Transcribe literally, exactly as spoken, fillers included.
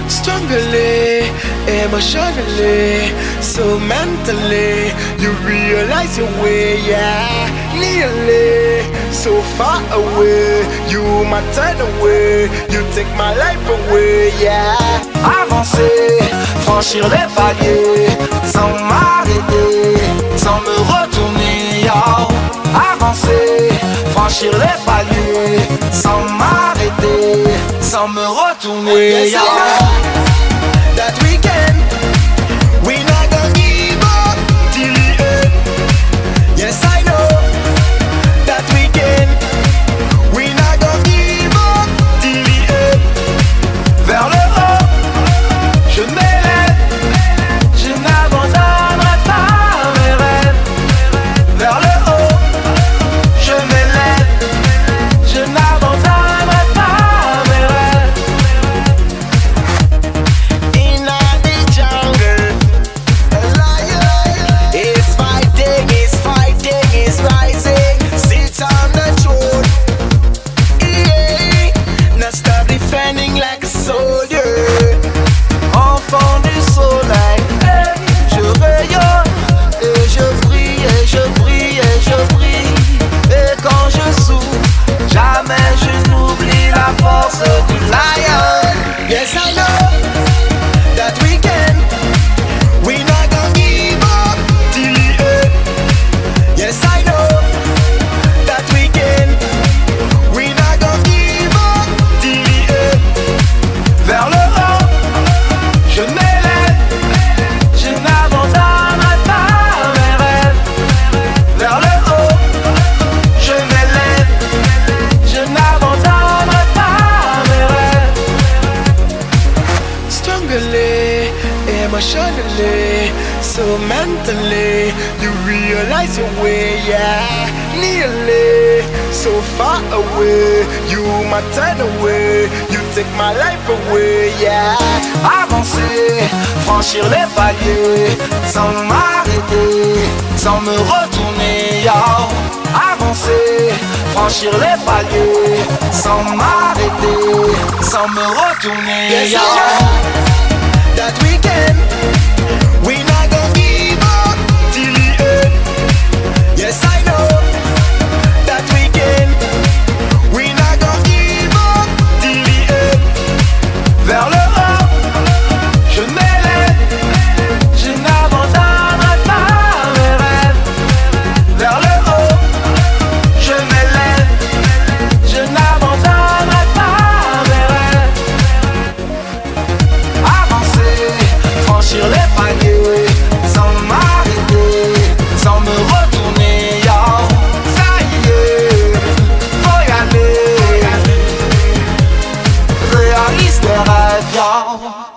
Strongly, emotionally, so mentally, you realize your way, yeah. Nearly, so far away, you my turn away, you take my life away, yeah. Avancer, franchir les paliers, sans m'arrêter, sans me retourner, yo. Avancer, franchir les paliers, sans m'arrêter, sans me retourner, Yes, yo. I know that we can, we not gonna give up till the end. Yes, I know that we can, we not gonna give up till the end. Vers le haut, je m'élève, je n'abandonnerai pas mes rêves. Vers le haut, je m'élève, je n'abandonnerai pas mes rêves. In the jungle, a lion is fighting, is fighting, is rising. Sits on the throne, yeah. Not stop defending like a soldier. Enfant du soleil, hey, je rayonne et je brille et je brille et je brille. Et quand je souffle, jamais je n'oublie la force du lion. Yes, I know that we can, we not gonna give up till the end. Yes, I know that we can, we not gonna give up till the end. Vers le haut, je m'élève, je n'abandonnerai pas mes rêves. Vers le haut, je m'élève, je n'abandonnerai pas mes rêves. Strongly, emotionally, so mentally, you realize your way, yeah. Nearly, so far away, you my turn away, you take my life away, yeah. Avancer, franchir les paliers, sans m'arrêter, sans me retourner, yo. Avancer, franchir les paliers, sans m'arrêter, sans me retourner, Yes, yo. I know that we can, we not gonna give up till the end. Yes, I know that we can, we not gonna give up till the end. Vers le haut, je m'élève, je n'abandonnerai pas mes rêves. Vers le haut, je m'élève, je n'abandonnerai pas mes rêves. Avancer, franchir les paliers, sans m'arrêter, sans me retourner, yo. Ça y est, faut y aller, réalise tes rêves, yo.